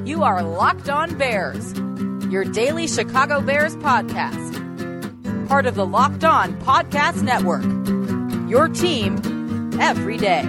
You are Locked On Bears, your daily Chicago Bears podcast. Part of the Locked On Podcast Network, your team every day.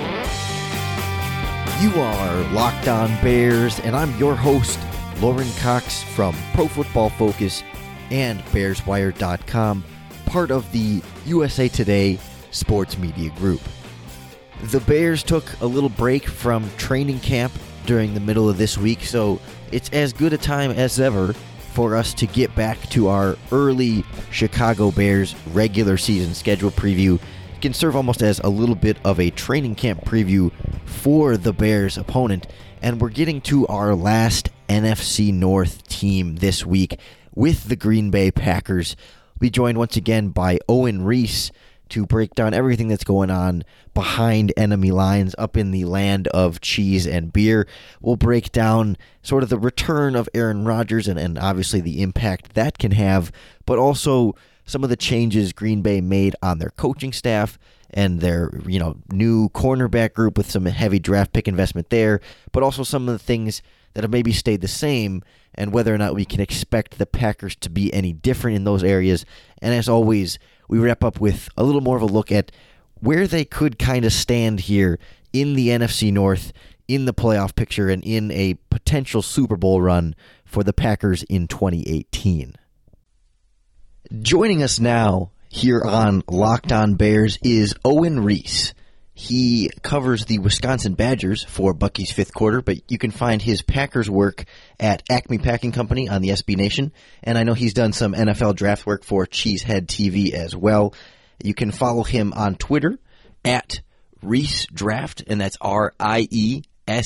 You are Locked On Bears, and I'm your host, Lauren Cox from Pro Football Focus and BearsWire.com, part of the USA Today Sports Media Group. The Bears took a little break from training camp during the middle of this week, so it's as good a time as ever for us to get back to our early Chicago Bears regular season schedule preview. It can serve almost as a little bit of a training camp preview for the Bears' opponent, and we're getting to our last NFC North team this week with the Green Bay Packers. We'll be joined once again by Owen Reese to break down everything that's going on behind enemy lines up in the land of cheese and beer. We'll break down sort of the return of Aaron Rodgers and obviously the impact that can have, but also some of the changes Green Bay made on their coaching staff and their new cornerback group with some heavy draft pick investment there, but also some of the things that have maybe stayed the same and whether or not we can expect the Packers to be any different in those areas. And as always, we wrap up with a little more of a look at where they could kind of stand here in the NFC North, in the playoff picture, and in a potential Super Bowl run for the Packers in 2018. Joining us now here on Locked On Bears is Owen Reese. He covers the Wisconsin Badgers for Bucky's Fifth Quarter, but you can find his Packers work at Acme Packing Company on the SB Nation, and I know he's done some NFL draft work for Cheesehead TV as well. You can follow him on Twitter at Reese Draft, and that's RIESE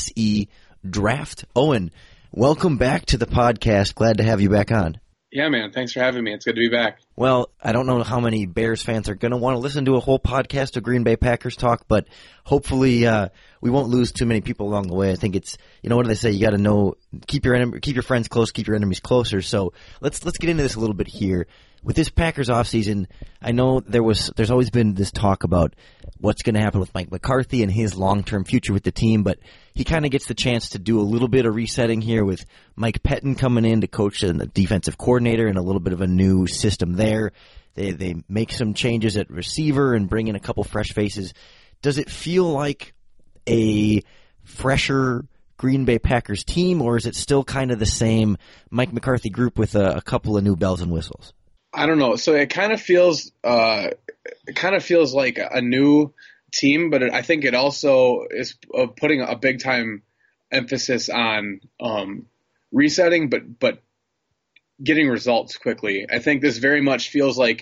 Draft. Owen, welcome back to the podcast. Glad to have you back on. Yeah, man. Thanks for having me. It's good to be back. Well, I don't know how many Bears fans are going to want to listen to a whole podcast of Green Bay Packers talk, but hopefully we won't lose too many people along the way. I think it's, what do they say? You got to know, keep your friends close, keep your enemies closer. So let's get into this a little bit here. With this Packers offseason, I know there's always been this talk about what's going to happen with Mike McCarthy and his long-term future with the team, but he kind of gets the chance to do a little bit of resetting here with Mike Pettin coming in to coach the defensive coordinator and a little bit of a new system there. They make some changes at receiver and bring in a couple fresh faces. Does it feel like a fresher Green Bay Packers team, or is it still kind of the same Mike McCarthy group with a couple of new bells and whistles? I don't know. So it kind of feels like a new team, but I think it also is putting a big time emphasis on resetting, but getting results quickly. I think this very much feels like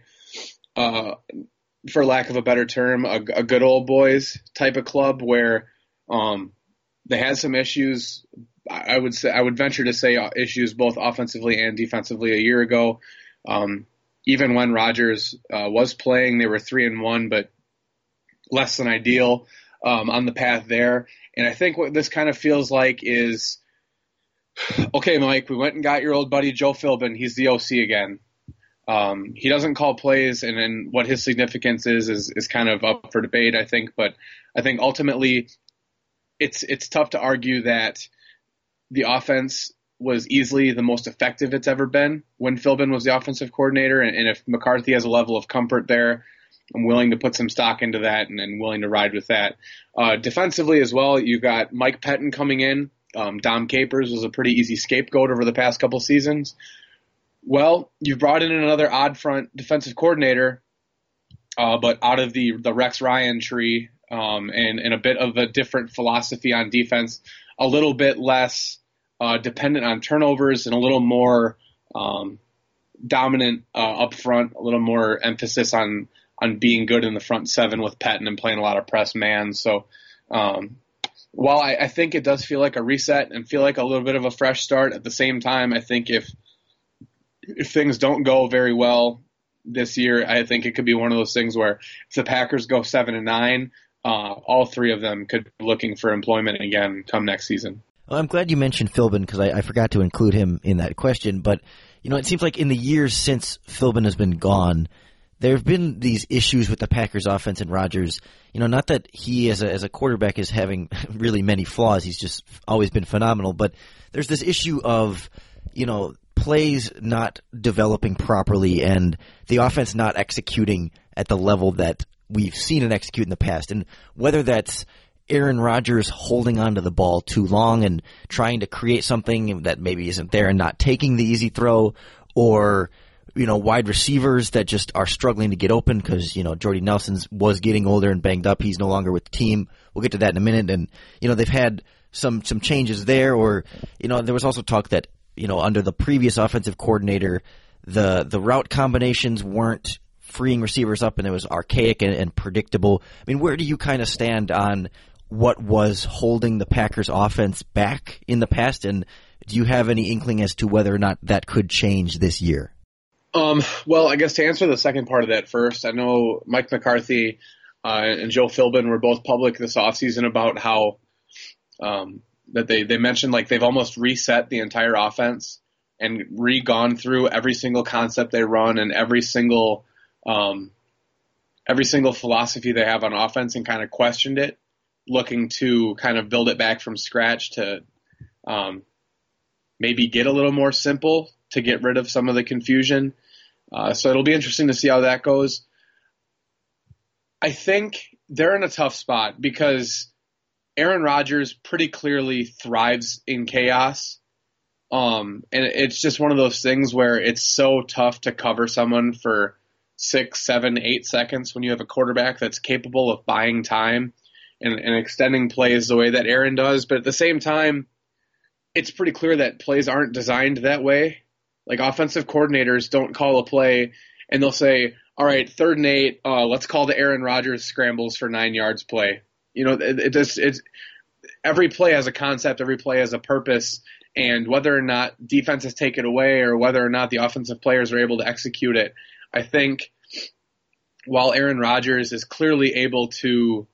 for lack of a better term, a good old boys type of club where they had some issues. I would venture to say issues both offensively and defensively a year ago. Even when Rodgers was playing, they were 3-1, but less than ideal on the path there. And I think what this kind of feels like is, okay, Mike, we went and got your old buddy Joe Philbin. He's the OC again. He doesn't call plays, and then what his significance is kind of up for debate, I think. But I think ultimately it's tough to argue that the offense was easily the most effective it's ever been when Philbin was the offensive coordinator. And if McCarthy has a level of comfort there, I'm willing to put some stock into that and willing to ride with that. Defensively as well, you got Mike Pettin coming in. Dom Capers was a pretty easy scapegoat over the past couple seasons. Well, you've brought in another odd front defensive coordinator, but out of the Rex Ryan tree, and a bit of a different philosophy on defense, a little bit less dependent on turnovers and a little more dominant up front, a little more emphasis on being good in the front seven with Pettin and playing a lot of press man. So while I think it does feel like a reset and feel like a little bit of a fresh start, at the same time, I think if things don't go very well this year, I think it could be one of those things where if the Packers go 7-9, all three of them could be looking for employment again come next season. Well, I'm glad you mentioned Philbin because I forgot to include him in that question. But, it seems like in the years since Philbin has been gone, there have been these issues with the Packers offense and Rodgers. Not that he as a quarterback is having really many flaws. He's just always been phenomenal. But there's this issue of, plays not developing properly and the offense not executing at the level that we've seen it execute in the past. And whether that's Aaron Rodgers holding onto the ball too long and trying to create something that maybe isn't there and not taking the easy throw, or wide receivers that just are struggling to get open because, Jordy Nelson was getting older and banged up. He's no longer with the team. We'll get to that in a minute. And, they've had some changes there, or, there was also talk that, under the previous offensive coordinator, the route combinations weren't freeing receivers up and it was archaic and predictable. I mean, where do you kind of stand on what was holding the Packers offense back in the past? And do you have any inkling as to whether or not that could change this year? Well, I guess to answer the second part of that first, I know Mike McCarthy and Joe Philbin were both public this offseason about how that they mentioned like they've almost reset the entire offense and gone through every single concept they run and every single philosophy they have on offense and kind of questioned it, looking to kind of build it back from scratch to maybe get a little more simple to get rid of some of the confusion. So it'll be interesting to see how that goes. I think they're in a tough spot because Aaron Rodgers pretty clearly thrives in chaos. And it's just one of those things where it's so tough to cover someone for 6, 7, 8 seconds when you have a quarterback that's capable of buying time and extending plays the way that Aaron does. But at the same time, it's pretty clear that plays aren't designed that way. Like offensive coordinators don't call a play and they'll say, all right, 3rd and 8, let's call the Aaron Rodgers scrambles for 9 yards play. It's every play has a concept, every play has a purpose, and whether or not defenses take it away or whether or not the offensive players are able to execute it, I think while Aaron Rodgers is clearly able to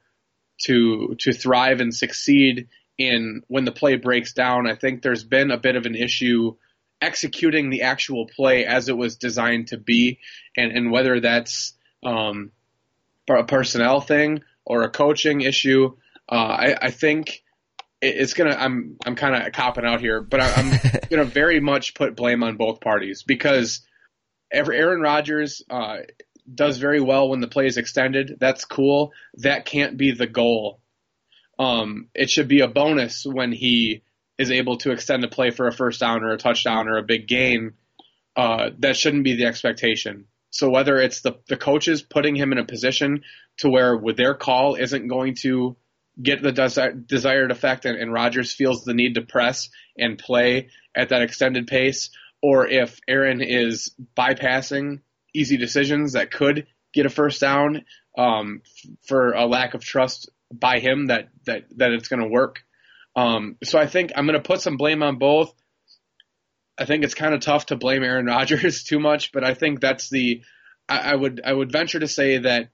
thrive and succeed in when the play breaks down, I think there's been a bit of an issue executing the actual play as it was designed to be, and whether that's a personnel thing or a coaching issue. I think it's gonna. I'm kind of copping out here, but I'm gonna very much put blame on both parties because Aaron Rodgers does very well when the play is extended. That's cool. That can't be the goal. It should be a bonus when he is able to extend the play for a first down or a touchdown or a big gain. That shouldn't be the expectation. So whether it's the coaches putting him in a position to where with their call isn't going to get the desired effect and Rodgers feels the need to press and play at that extended pace, or if Aaron is bypassing easy decisions that could get a first down for a lack of trust by him that it's going to work. So I think I'm going to put some blame on both. I think it's kind of tough to blame Aaron Rodgers too much, but I think that's I would venture to say that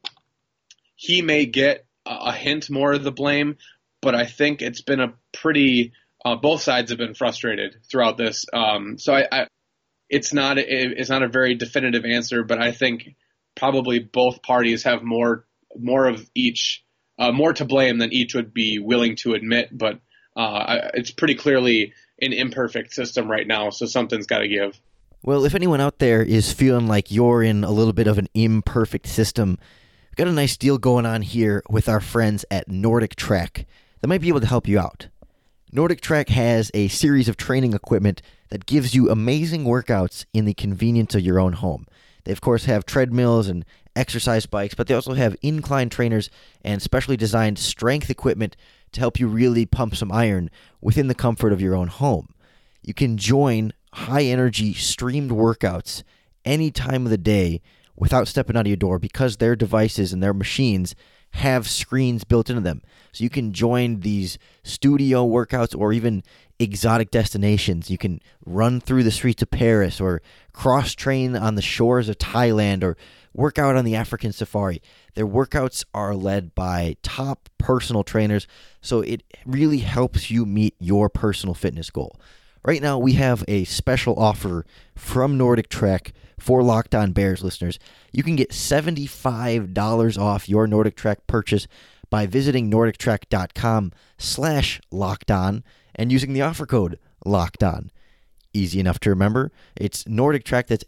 he may get a hint more of the blame, but I think it's been a pretty both sides have been frustrated throughout this. So it's not a very definitive answer, but I think probably both parties have more of each, more to blame than each would be willing to admit. But it's pretty clearly an imperfect system right now, so something's got to give. Well, if anyone out there is feeling like you're in a little bit of an imperfect system, we've got a nice deal going on here with our friends at Nordic Trek that might be able to help you out. Nordic Trek has a series of training equipment that gives you amazing workouts in the convenience of your own home. They, of course, have treadmills and exercise bikes, but they also have incline trainers and specially designed strength equipment to help you really pump some iron within the comfort of your own home. You can join high-energy streamed workouts any time of the day without stepping out of your door because their devices and their machines have screens built into them. So you can join these studio workouts or even exotic destinations. You can run through the streets of Paris or cross-train on the shores of Thailand or work out on the African safari. Their workouts are led by top personal trainers, so it really helps you meet your personal fitness goal. Right now, we have a special offer from Nordic Trek for Locked On Bears listeners. You can get $75 off your Nordic Trek purchase by visiting NordicTrek.com/lockedon and using the offer code LOCKEDON. Easy enough to remember. It's Nordic Trek, that's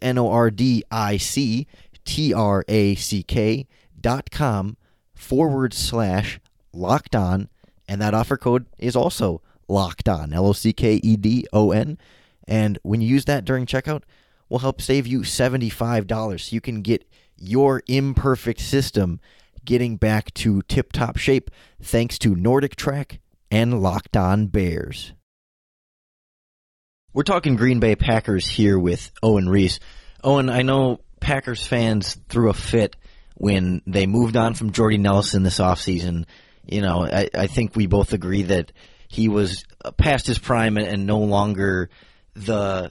NordicTrek.com/lockedon, and that offer code is also Locked On, LOCKEDON. And when you use that during checkout, we'll help save you $75 so you can get your imperfect system getting back to tip-top shape thanks to Nordic Trek and Locked On Bears. We're talking Green Bay Packers here with Owen Reese. Owen, I know Packers fans threw a fit when they moved on from Jordy Nelson this offseason. You know, I think we both agree that he was past his prime and no longer the,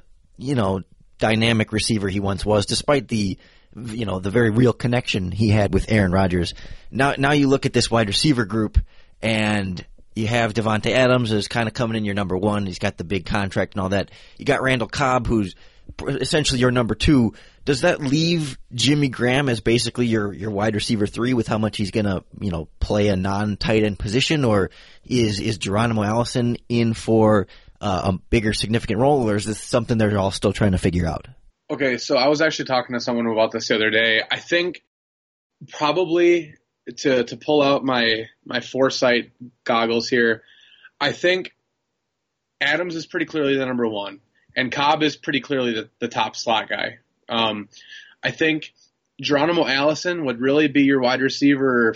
dynamic receiver he once was, despite the very real connection he had with Aaron Rodgers. Now you look at this wide receiver group, and you have Davante Adams as kind of coming in your number one. He's got the big contract and all that. You got Randall Cobb, who's essentially your number two. Does that leave Jimmy Graham as basically your wide receiver three with how much he's going to, play a non-tight end position? Or is Geronimo Allison in for a bigger significant role, or is this something they're all still trying to figure out? Okay, so I was actually talking to someone about this the other day. I think probably to pull out my foresight goggles here, I think Adams is pretty clearly the number one, and Cobb is pretty clearly the top slot guy. I think Geronimo Allison would really be your wide receiver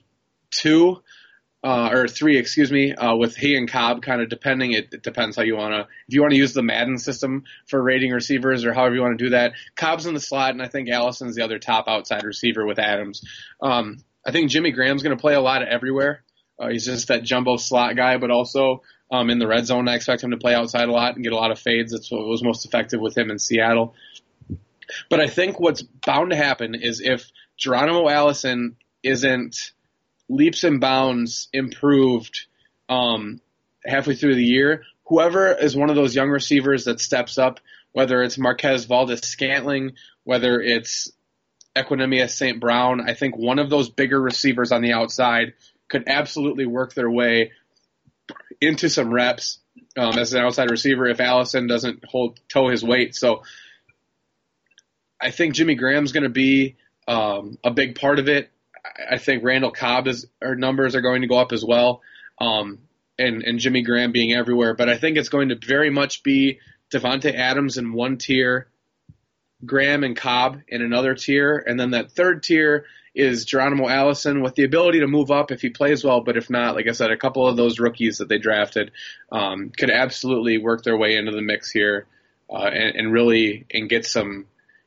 two, or three, with he and Cobb kind of depending. It depends how you want to, if you want to use the Madden system for rating receivers or however you want to do that. Cobb's in the slot, and I think Allison's the other top outside receiver with Adams. I think Jimmy Graham's going to play a lot of everywhere. He's just that jumbo slot guy, but also in the red zone, I expect him to play outside a lot and get a lot of fades. That's what was most effective with him in Seattle. But I think what's bound to happen is if Geronimo Allison isn't leaps and bounds improved halfway through the year, whoever is one of those young receivers that steps up, whether it's Marquez Valdes-Scantling, whether it's Equanimeous St. Brown, I think one of those bigger receivers on the outside could absolutely work their way into some reps as an outside receiver if Allison doesn't toe his weight. So I think Jimmy Graham's going to be a big part of it. I think Randall Cobb's numbers are going to go up as well, and Jimmy Graham being everywhere. But I think it's going to very much be Davante Adams in one tier, Graham and Cobb in another tier, and then that third tier is Geronimo Allison with the ability to move up if he plays well. But if not, like I said, a couple of those rookies that they drafted could absolutely work their way into the mix here and really get some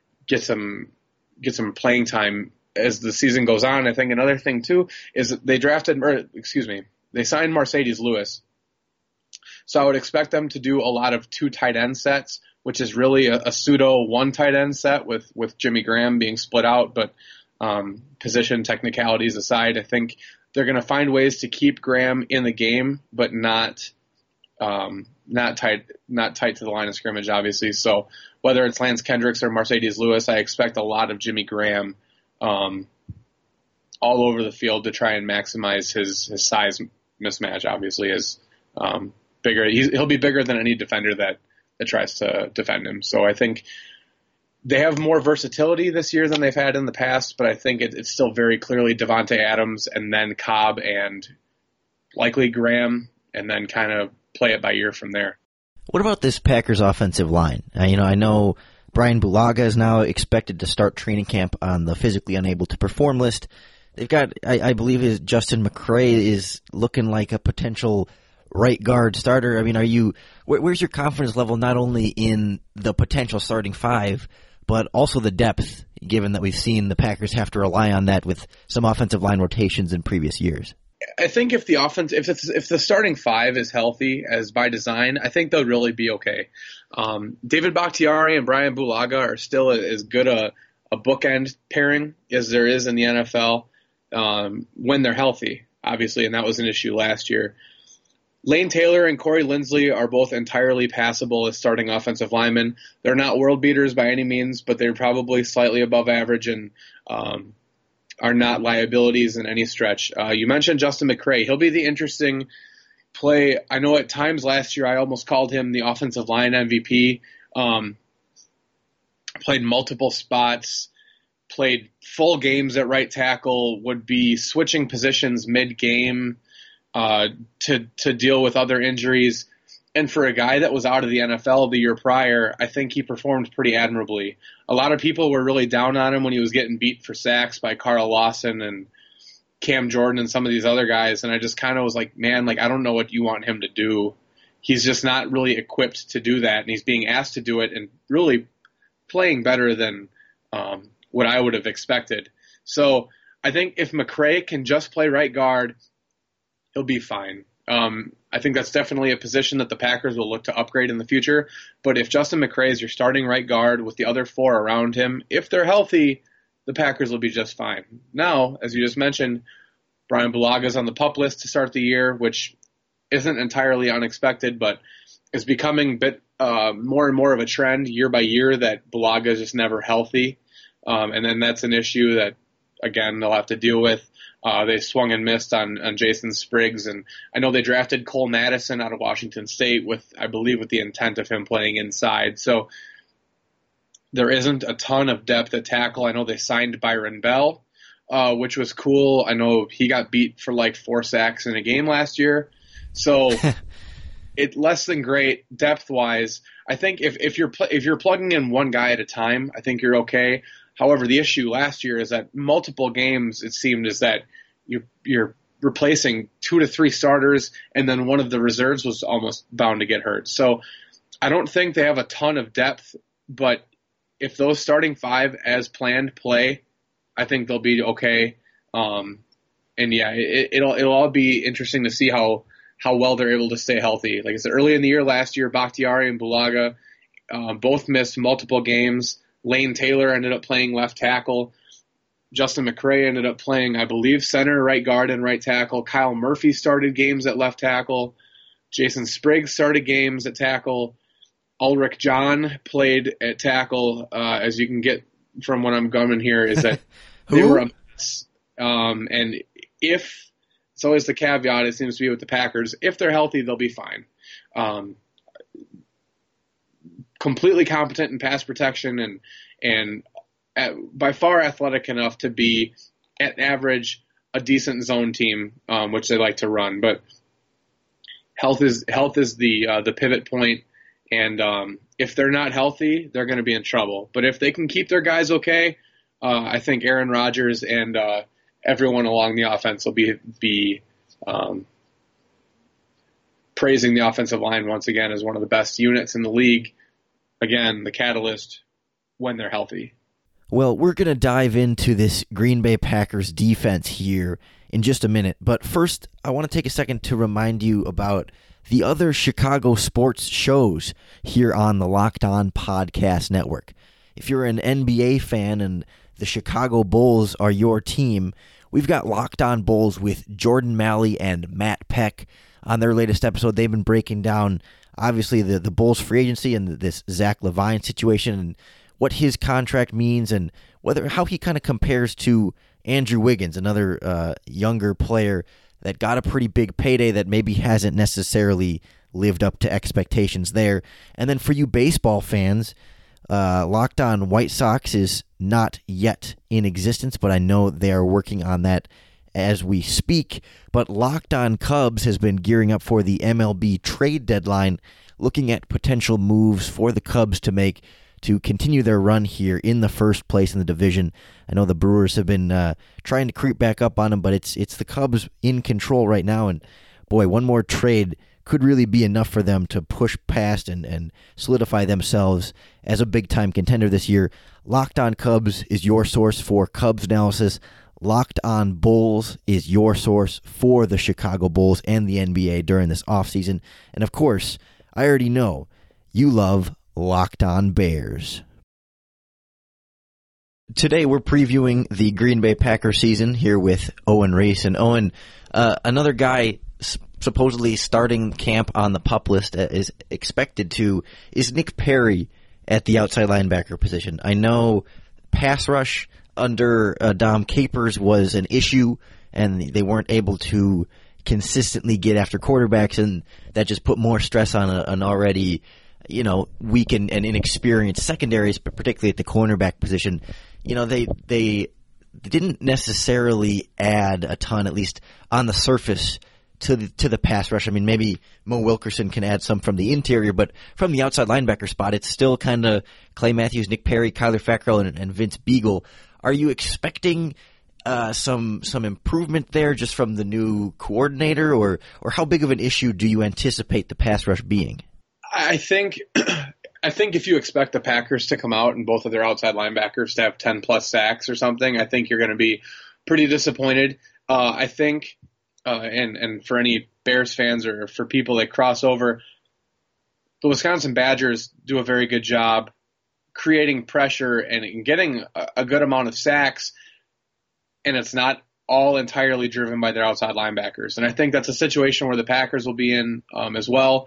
playing time as the season goes on. I think another thing too is they signed Mercedes Lewis. So I would expect them to do a lot of two tight end sets, which is really a pseudo one tight end set with Jimmy Graham being split out. But position technicalities aside, I think they're going to find ways to keep Graham in the game, but not tight to the line of scrimmage, obviously. So whether it's Lance Kendricks or Mercedes Lewis, I expect a lot of Jimmy Graham all over the field to try and maximize his size mismatch. Obviously, is bigger. He'll be bigger than any defender that tries to defend him. So I think they have more versatility this year than they've had in the past, but I think it's still very clearly Davante Adams and then Cobb and likely Graham, and then kind of play it by ear from there. What about this Packers offensive line? I know Brian Bulaga is now expected to start training camp on the physically unable to perform list. They've got, I believe, Justin McCray is looking like a potential right guard starter. I mean, where's your confidence level not only in the potential starting five, but also the depth, given that we've seen the Packers have to rely on that with some offensive line rotations in previous years? I think if the starting five is healthy as by design, I think they'll really be okay. David Bakhtiari and Brian Bulaga are still as good a bookend pairing as there is in the NFL when they're healthy, obviously, and that was an issue last year. Lane Taylor and Corey Linsley are both entirely passable as starting offensive linemen. They're not world beaters by any means, but they're probably slightly above average and are not liabilities in any stretch. You mentioned Justin McCray. He'll be the interesting play. I know at times last year I almost called him the offensive line MVP. Played multiple spots, played full games at right tackle, would be switching positions mid-game to deal with other injuries. And for a guy that was out of the NFL the year prior, I think he performed pretty admirably. A lot of people were really down on him when he was getting beat for sacks by Carl Lawson and Cam Jordan and some of these other guys. And I just kind of was like, man, I don't know what you want him to do. He's just not really equipped to do that. And he's being asked to do it and really playing better than what I would have expected. So I think if McCray can just play right guard, he'll be fine. I think that's definitely a position that the Packers will look to upgrade in the future. But if Justin McCray is your starting right guard with the other four around him, if they're healthy, the Packers will be just fine. Now, as you just mentioned, Brian Bulaga's on the PUP list to start the year, which isn't entirely unexpected, but is becoming a bit more and more of a trend year by year that Bulaga is just never healthy. And then that's an issue that, again, they'll have to deal with. They swung and missed on Jason Spriggs, and I know they drafted Cole Madison out of Washington State with the intent of him playing inside. So there isn't a ton of depth at tackle. I know they signed Byron Bell, which was cool. I know he got beat for 4 sacks in a game last year. So it's less than great depth-wise. I think if you're plugging in one guy at a time, I think you're okay. However, the issue last year is that multiple games, it seemed, is that you're replacing 2 to 3 starters, and then one of the reserves was almost bound to get hurt. So I don't think they have a ton of depth, but if those starting 5 as planned play, I think they'll be okay. And yeah, it'll all be interesting to see how well they're able to stay healthy. Like I said, early in the year last year, Bakhtiari and Bulaga both missed multiple games. Lane Taylor ended up playing left tackle. Justin McCray ended up playing, I believe, center, right guard, and right tackle. Kyle Murphy started games at left tackle. Jason Spriggs started games at tackle. Ulrich John played at tackle. As you can get from what I'm gumming here, is that they were a mess. And if it's always the caveat, it seems to be with the Packers, if they're healthy, they'll be fine. Completely competent in pass protection and by far athletic enough to be, at average, a decent zone team, which they like to run. But health is the pivot point, and if they're not healthy, they're going to be in trouble. But if they can keep their guys okay, I think Aaron Rodgers and everyone along the offense will be praising the offensive line once again as one of the best units in the league. Again, the catalyst when they're healthy. Well, we're going to dive into this Green Bay Packers defense here in just a minute. But first, I want to take a second to remind you about the other Chicago sports shows here on the Locked On Podcast Network. If you're an NBA fan and the Chicago Bulls are your team, we've got Locked On Bulls with Jordan Malley and Matt Peck. On their latest episode, they've been breaking down, obviously, the Bulls' free agency and this Zach LaVine situation and what his contract means and how he kind of compares to Andrew Wiggins, another younger player that got a pretty big payday that maybe hasn't necessarily lived up to expectations there. And then for you baseball fans, Locked On White Sox is not yet in existence, but I know they are working on that as we speak. But Locked On Cubs has been gearing up for the MLB trade deadline, looking at potential moves for the Cubs to make to continue their run here in the first place in the division. I know the Brewers have been trying to creep back up on them, but it's the Cubs in control right now, and boy, one more trade could really be enough for them to push past and solidify themselves as a big-time contender this year. Locked On Cubs is your source for Cubs analysis. Locked On Bulls is your source for the Chicago Bulls and the NBA during this offseason. And of course, I already know you love Locked On Bears. Today we're previewing the Green Bay Packers season here with Owen Reese. And Owen, another guy supposedly starting camp on the PUP list is expected to, is Nick Perry at the outside linebacker position. I know pass rush under Dom Capers was an issue, and they weren't able to consistently get after quarterbacks, and that just put more stress on an already, weak and inexperienced secondaries, but particularly at the cornerback position. They didn't necessarily add a ton, at least on the surface, to the pass rush. I mean, maybe Mo Wilkerson can add some from the interior, but from the outside linebacker spot, it's still kind of Clay Matthews, Nick Perry, Kyler Fackrell, and Vince Beagle. Are you expecting some improvement there just from the new coordinator, or how big of an issue do you anticipate the pass rush being? I think if you expect the Packers to come out and both of their outside linebackers to have 10-plus sacks or something, I think you're going to be pretty disappointed. I think, and for any Bears fans or for people that cross over, the Wisconsin Badgers do a very good job creating pressure and getting a good amount of sacks, and it's not all entirely driven by their outside linebackers. And I think that's a situation where the Packers will be in as well.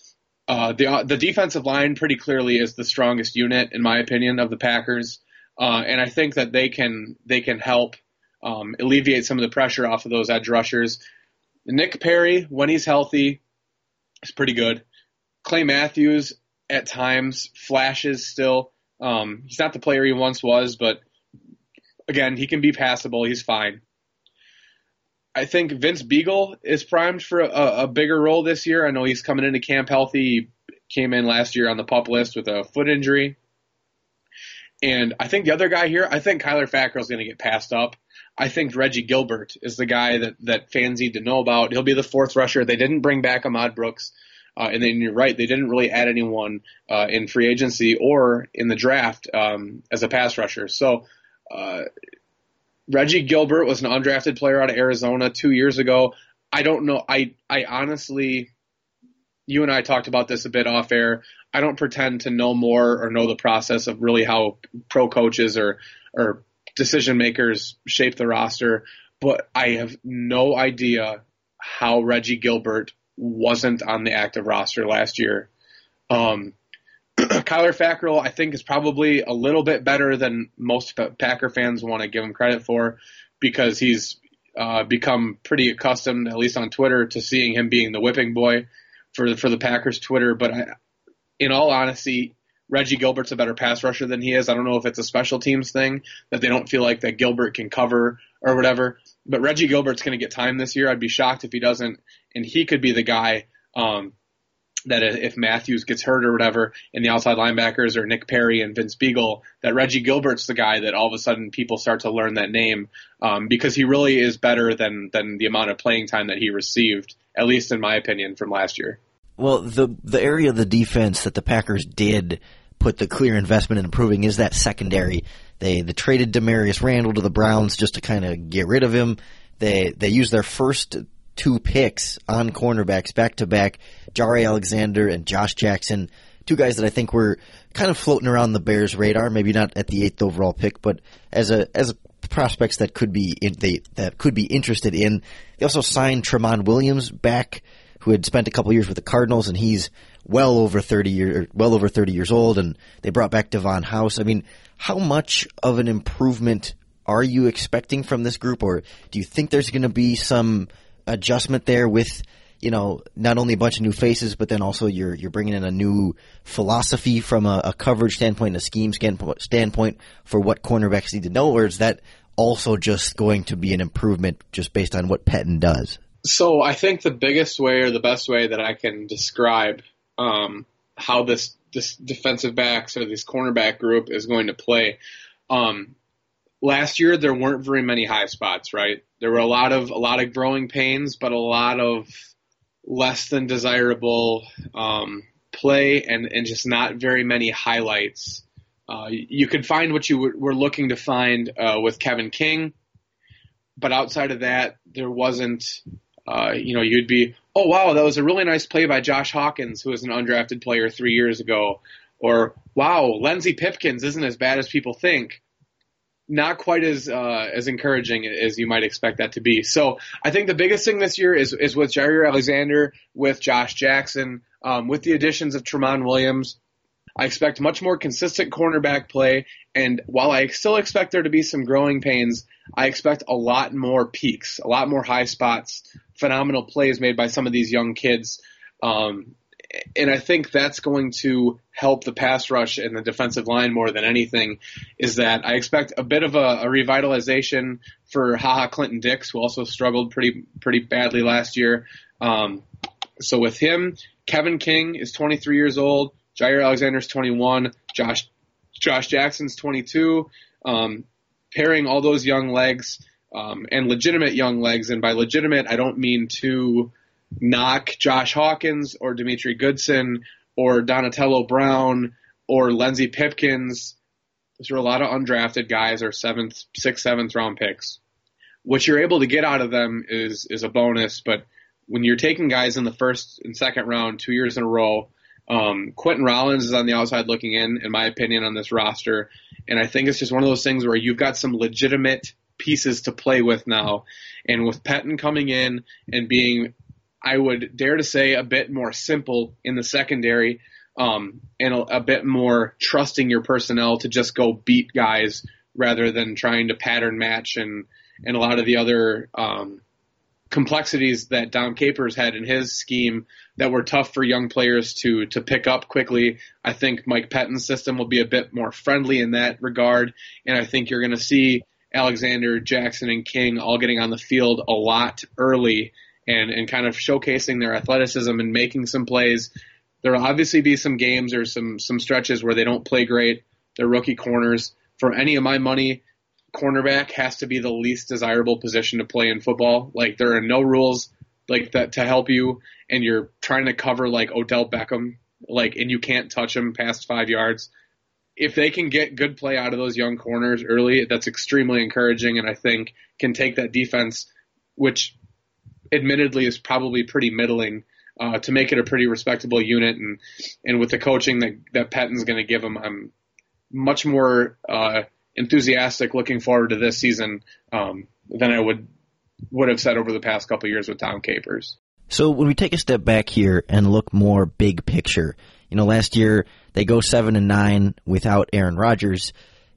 The defensive line pretty clearly is the strongest unit, in my opinion, of the Packers, and I think that they can help alleviate some of the pressure off of those edge rushers. Nick Perry, when he's healthy, is pretty good. Clay Matthews at times flashes still. He's not the player he once was, but again, he can be passable. He's fine. I think Vince Beagle is primed for a bigger role this year. I know he's coming into camp healthy. He came in last year on the PUP list with a foot injury. And I think the other guy here, I think Kyler Fackrell is going to get passed up. I think Reggie Gilbert is the guy that fans need to know about. He'll be the fourth rusher. They didn't bring back Ahmad Brooks. And then you're right, they didn't really add anyone in free agency or in the draft as a pass rusher. So Reggie Gilbert was an undrafted player out of Arizona 2 years ago. I don't know. I honestly, you and I talked about this a bit off air. I don't pretend to know more or know the process of really how pro coaches or decision makers shape the roster, but I have no idea how Reggie Gilbert wasn't on the active roster last year. Kyler Fackrell, I think, is probably a little bit better than most Packer fans want to give him credit for, because he's become pretty accustomed, at least on Twitter, to seeing him being the whipping boy for the Packers Twitter. But in all honesty, Reggie Gilbert's a better pass rusher than he is. I don't know if it's a special teams thing that they don't feel like that Gilbert can cover or whatever. But Reggie Gilbert's going to get time this year. I'd be shocked if he doesn't. And he could be the guy that if Matthews gets hurt or whatever, and the outside linebackers are Nick Perry and Vince Beagle, that Reggie Gilbert's the guy that all of a sudden people start to learn that name because he really is better than the amount of playing time that he received, at least in my opinion, from last year. Well, the area of the defense that the Packers did put the clear investment in improving is that secondary. They traded Demarius Randall to the Browns just to kind of get rid of him. They used their first two picks on cornerbacks back-to-back, Jare Alexander and Josh Jackson, two guys that I think were kind of floating around the Bears' radar, maybe not at the 8th overall pick, but as prospects that could be interested in. They also signed Tramon Williams back, who had spent a couple years with the Cardinals, and he's well over 30 years old, and they brought back Devon House. I mean, how much of an improvement are you expecting from this group, or do you think there's going to be some adjustment there with, not only a bunch of new faces, but then also you're bringing in a new philosophy from a coverage standpoint and a scheme standpoint for what cornerbacks need to know, or is that also just going to be an improvement just based on what Pettine does? So I think the biggest way or the best way that I can describe how this defensive backs or this cornerback group is going to play. Last year there weren't very many high spots, right? There were a lot of growing pains, but a lot of less than desirable play and just not very many highlights. You could find what you were looking to find with Kevin King, but outside of that, there wasn't. You'd be, oh wow, that was a really nice play by Josh Hawkins, who was an undrafted player 3 years ago, or wow, Lindsey Pipkins isn't as bad as people think. not quite as encouraging as you might expect that to be. So I think the biggest thing this year is with Jair Alexander, with Josh Jackson, with the additions of Tramon Williams. I expect much more consistent cornerback play, and while I still expect there to be some growing pains, I expect a lot more peaks, a lot more high spots, phenomenal plays made by some of these young kids. And I think that's going to help the pass rush and the defensive line more than anything, is that I expect a bit of a revitalization for HaHa Clinton-Dix, who also struggled pretty badly last year. So with him, Kevin King is 23 years old, Jair Alexander's 21, Josh Jackson's 22. Pairing all those young legs and legitimate young legs, and by legitimate I don't mean to knock Josh Hawkins or Dimitri Goodson or Donatello Brown or Lindsey Pipkins. Those are a lot of undrafted guys or 6th, 7th round picks. What you're able to get out of them is a bonus, but when you're taking guys in the 1st and 2nd round 2 years in a row, Quentin Rollins is on the outside looking in my opinion, on this roster. And I think it's just one of those things where you've got some legitimate pieces to play with now. And with Pettine coming in and being, I would dare to say, a bit more simple in the secondary, and a bit more trusting your personnel to just go beat guys rather than trying to pattern match and a lot of the other complexities that Dom Capers had in his scheme that were tough for young players to pick up quickly. I think Mike Pettine's system will be a bit more friendly in that regard, and I think you're going to see Alexander, Jackson, and King all getting on the field a lot early and kind of showcasing their athleticism and making some plays. There will obviously be some games or some stretches where they don't play great. They're rookie corners. For any of my money, cornerback has to be the least desirable position to play in football. Like, there are no rules like that to help you, and you're trying to cover like Odell Beckham, and you can't touch him past 5 yards. If they can get good play out of those young corners early, that's extremely encouraging, and I think can take that defense, which admittedly is probably pretty middling, to make it a pretty respectable unit. And with the coaching that Pettine's going to give them, I'm much more enthusiastic looking forward to this season than I would have said over the past couple of years with Dom Capers. So when we take a step back here and look more big picture, last year they go 7-9 without Aaron Rodgers.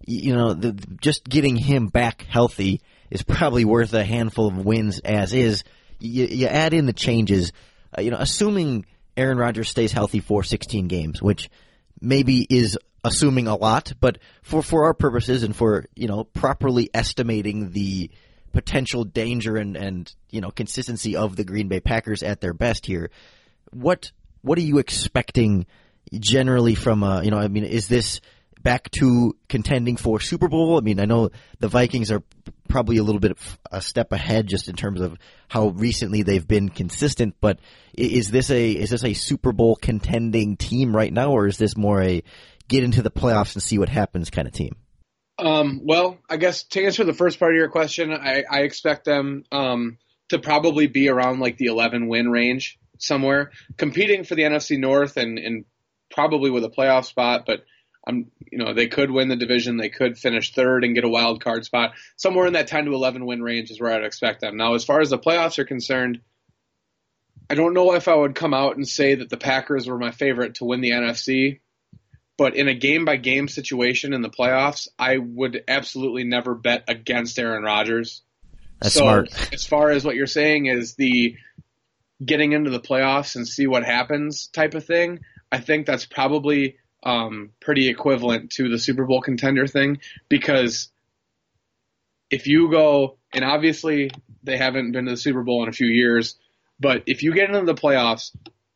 Just getting him back healthy is probably worth a handful of wins as is. You add in the changes, assuming Aaron Rodgers stays healthy for 16 games, which maybe is assuming a lot, but for our purposes and for, properly estimating the potential danger and consistency of the Green Bay Packers at their best here, what are you expecting generally from is this back to contending for Super Bowl? I mean, I know the Vikings are probably a little bit of a step ahead just in terms of how recently they've been consistent, but is this a Super Bowl contending team right now, or is this more a get into the playoffs and see what happens kind of team? Well, I guess to answer the first part of your question, I expect them to probably be around like the 11-win range somewhere, competing for the NFC North and probably with a playoff spot, but they could win the division. They could finish 3rd and get a wild card spot. Somewhere in that 10 to 11 win range is where I'd expect them. Now, as far as the playoffs are concerned, I don't know if I would come out and say that the Packers were my favorite to win the NFC, but in a game-by-game situation in the playoffs, I would absolutely never bet against Aaron Rodgers. That's smart. As far as what you're saying is the getting into the playoffs and see what happens type of thing, I think that's probably pretty equivalent to the Super Bowl contender thing, because if you go, and obviously they haven't been to the Super Bowl in a few years, but if you get into the playoffs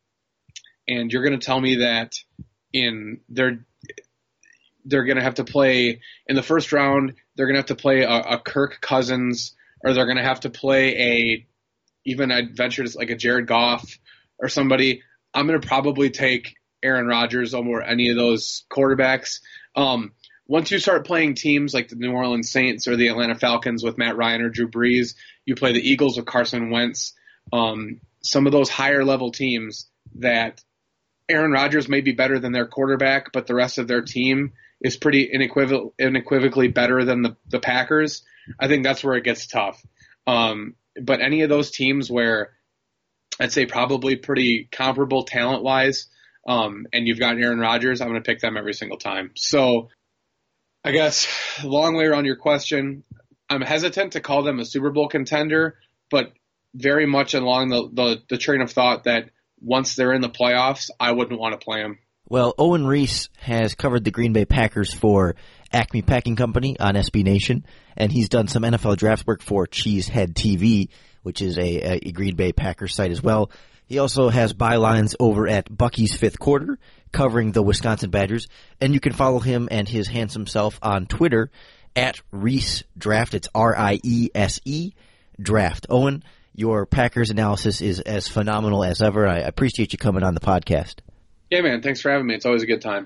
and you're going to tell me that they're going to have to play in the first round, they're going to have to play a Kirk Cousins, or they're going to have to play even I'd venture to like a Jared Goff or somebody, I'm going to probably take Aaron Rodgers over any of those quarterbacks. Once you start playing teams like the New Orleans Saints or the Atlanta Falcons with Matt Ryan or Drew Brees, you play the Eagles with Carson Wentz, some of those higher level teams that Aaron Rodgers may be better than their quarterback, but the rest of their team is pretty unequivocally better than the Packers, I think that's where it gets tough. But any of those teams where I'd say probably pretty comparable talent-wise, and you've got Aaron Rodgers, I'm going to pick them every single time. So I guess long way around your question, I'm hesitant to call them a Super Bowl contender, but very much along the train of thought that once they're in the playoffs, I wouldn't want to play them. Well, Owen Reese has covered the Green Bay Packers for Acme Packing Company on SB Nation, and he's done some NFL draft work for Cheesehead TV, which is a Green Bay Packers site as well. He also has bylines over at Bucky's Fifth Quarter, covering the Wisconsin Badgers, and you can follow him and his handsome self on Twitter at Reese Draft. It's RIESE Draft. Owen, your Packers analysis is as phenomenal as ever. I appreciate you coming on the podcast. Yeah, man. Thanks for having me. It's always a good time.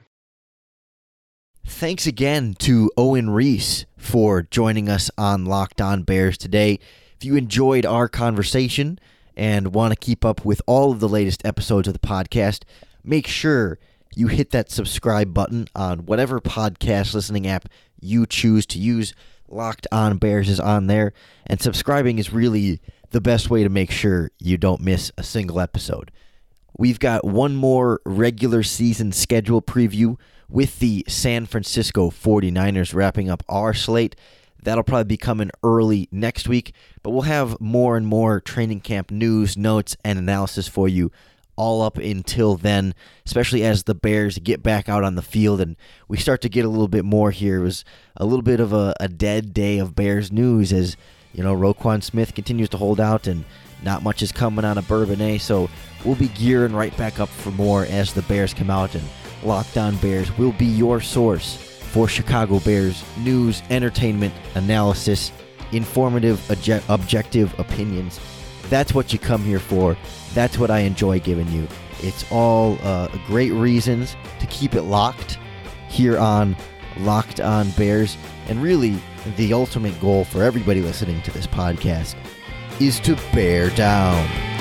Thanks again to Owen Reese for joining us on Locked On Bears today. If you enjoyed our conversation and want to keep up with all of the latest episodes of the podcast, make sure you hit that subscribe button on whatever podcast listening app you choose to use. Locked On Bears is on there, and subscribing is really the best way to make sure you don't miss a single episode. We've got one more regular season schedule preview with the San Francisco 49ers wrapping up our slate. That'll probably be coming early next week, but we'll have more and more training camp news, notes, and analysis for you all up until then, especially as the Bears get back out on the field and we start to get a little bit more here. It was a little bit of a dead day of Bears news as, Roquan Smith continues to hold out and not much is coming out of Bourbonnais, so we'll be gearing right back up for more as the Bears come out, and Locked On Bears will be your source for Chicago Bears news, entertainment, analysis, informative, objective opinions. That's what you come here for. That's what I enjoy giving you. It's all great reasons to keep it locked here on Locked On Bears, and really the ultimate goal for everybody listening to this podcast is to bear down.